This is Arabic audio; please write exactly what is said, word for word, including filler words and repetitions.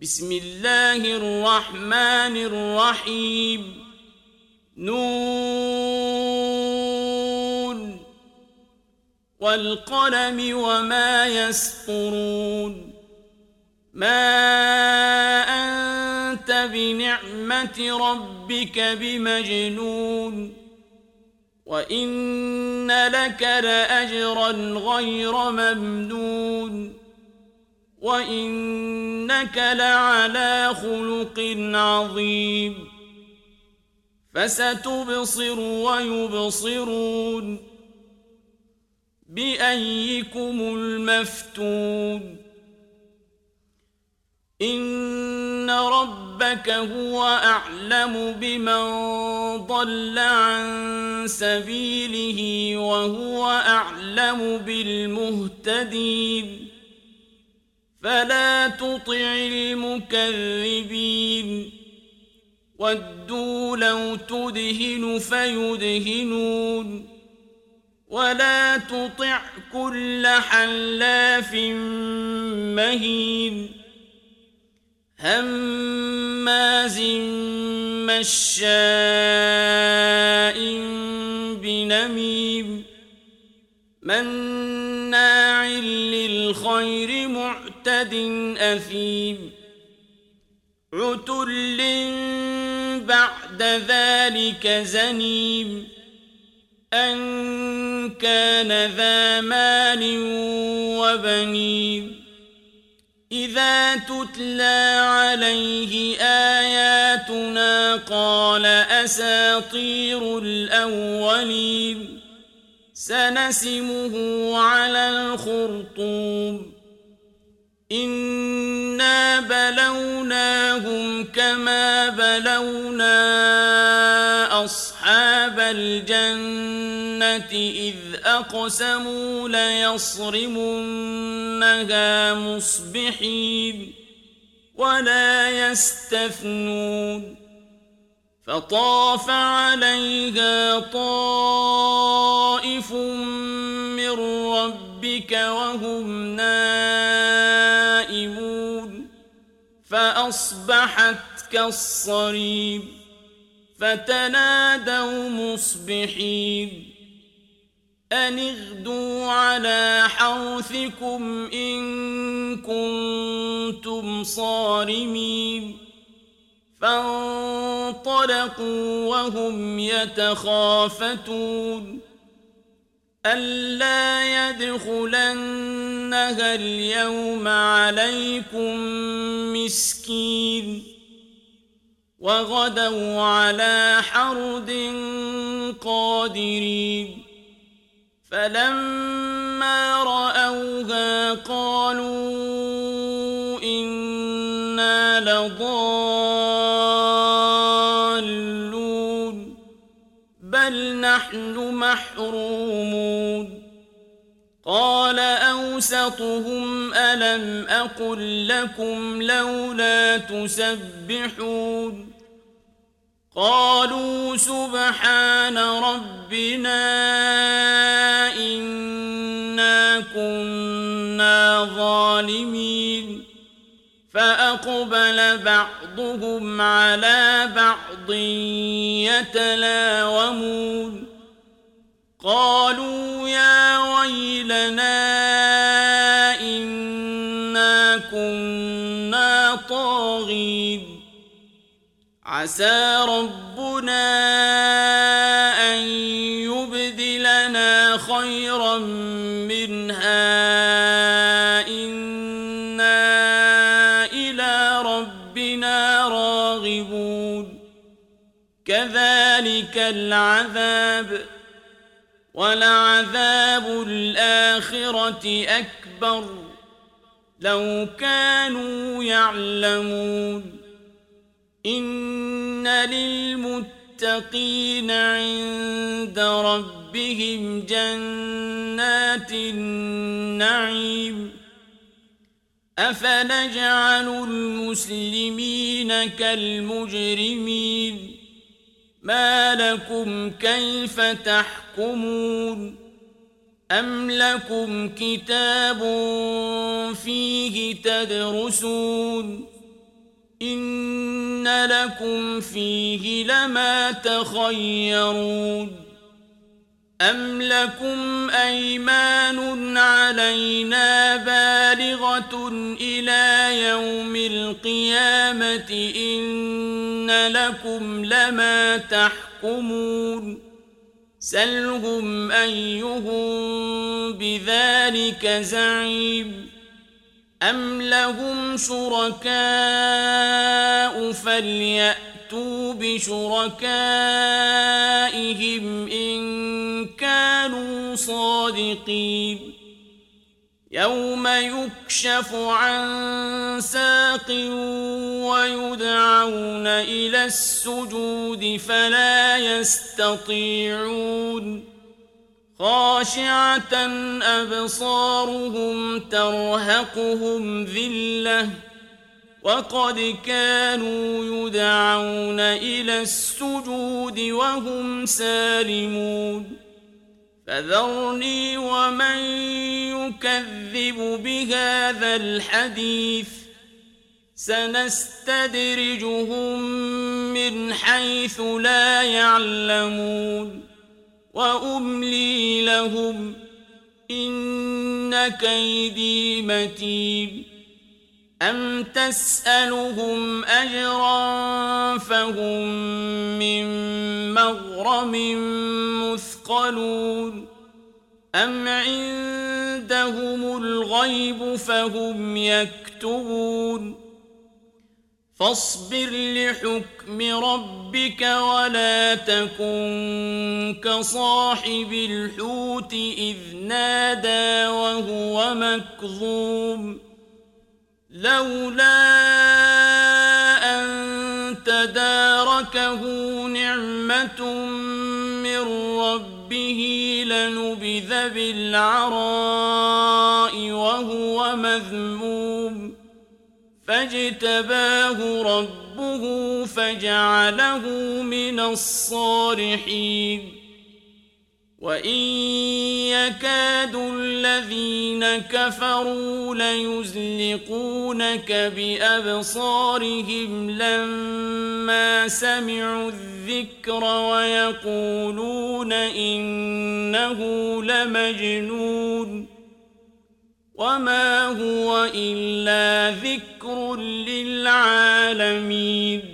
بسم الله الرحمن الرحيم نون والقلم وما يسطرون ما أنت بنعمة ربك بمجنون وإن لك لأجرا غير ممنون وإنك لعلى خلق عظيم فستبصر ويبصرون بأيكم المفتون إن ربك هو أعلم بمن ضل عن سبيله وهو أعلم بالمهتدين فلا تطع المكذبين ودوا لو تدهن فيدهنون ولا تطع كل حلاف مهين هماز مشاء بنميم مناع للخير معتد أثيم عتل بعد ذلك زنيم أن كان ذا مال وبنين إذا تتلى عليه آياتنا قال أساطير الأولين سنسمه على الخرطوم إنا بلوناهم كما بلونا أصحاب الجنة إذ أقسموا ليصرمنها مصبحين ولا يستثنون فطاف عليها طائف من ربك وهم نائمون فأصبحت كالصريم فتنادوا مصبحين أن اغدوا على حرثكم إن كنتم صارمين فانطلقوا وهم يتخافتون ألا يدخلنها اليوم عليكم مسكين وغدوا على حرد قادرين فلما رأوها قالوا إنا لضالون بل نحن محرومون قال أوسطهم ألم أقل لكم لولا تسبحون قالوا سبحان ربنا إنا كنا ظالمين فأقبل بعضهم على بعض يتلاومون قالوا يا ويلنا إنا كنا طاغين عسى ربنا أن يبدلنا خيرا منها إنا إلى ربنا راغبون كذلك العذاب ولعذاب الآخرة أكبر لو كانوا يعلمون إن للمتقين عند ربهم جنات النعيم أفنجعل المسلمين كالمجرمين ما لكم كيف تحكمون أم لكم كتاب فيه تدرسون إن لكم فيه لما تخيرون أم لكم أيمان علينا بالغة إلى يوم القيامة إن لكم لما تحكمون سلهم أيهم بذلك زعيم أم لهم شركاء فليأتوا بشركائهم إن كانوا صادقين يوم يكشف عن ساق ويدعون إلى السجود فلا يستطيعون خاشعة أبصارهم ترهقهم ذلة وقد كانوا يدعون إلى السجود وهم سالمون فذرني ومن يكذب بهذا الحديث سنستدرجهم من حيث لا يعلمون وأملي لهم إن كيدي متين أم تسألهم أجرا فهم من مغرم مثقلون أم عندهم الغيب فهم يكتبون فاصبر لحكم ربك ولا تكن كصاحب الحوت إذ نادى وهو مكظوم لولا أن تداركه نعمة من ربه لنبذ بالعراء وهو مذموم فاجتباه ربه فجعله من الصالحين وإن يكاد الذين كفروا ليزلقونك بأبصارهم لما سمعوا الذكر ويقولون إنه لمجنون وما هو إلا ذكر للعالمين